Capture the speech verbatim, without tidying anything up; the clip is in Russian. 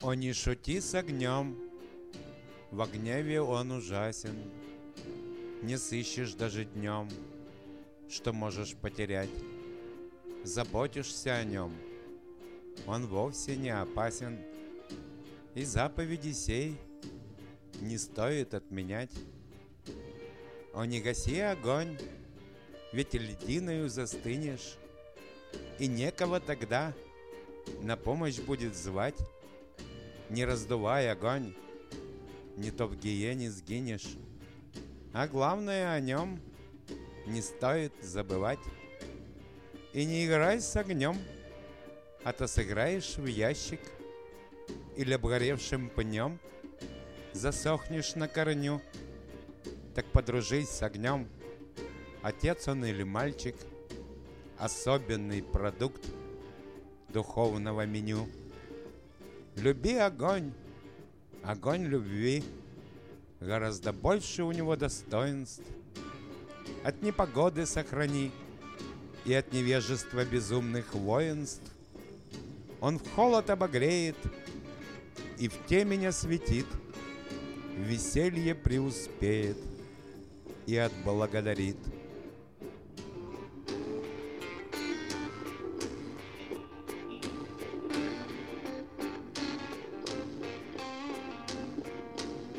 О, не шути с огнем, в гневе он ужасен. Не сыщешь даже днем, что можешь потерять. Заботишься о нем, он вовсе не опасен. И заповеди сей не стоит отменять. О, не гаси огонь, ведь льдиною застынешь, и некого тогда на помощь будет звать. Не раздувай огонь, не то в гиене сгинешь. А главное, о нем не стоит забывать. И не играй с огнем, а то сыграешь в ящик, или обгоревшим пнем засохнешь на корню. Так подружись с огнем, отец он или мальчик, особенный продукт духовного меню. Люби огонь, огонь любви, гораздо больше у него достоинств. От непогоды сохрани и от невежества безумных воинств. Он в холод обогреет и в темень осветит, в веселье преуспеет и отблагодарит.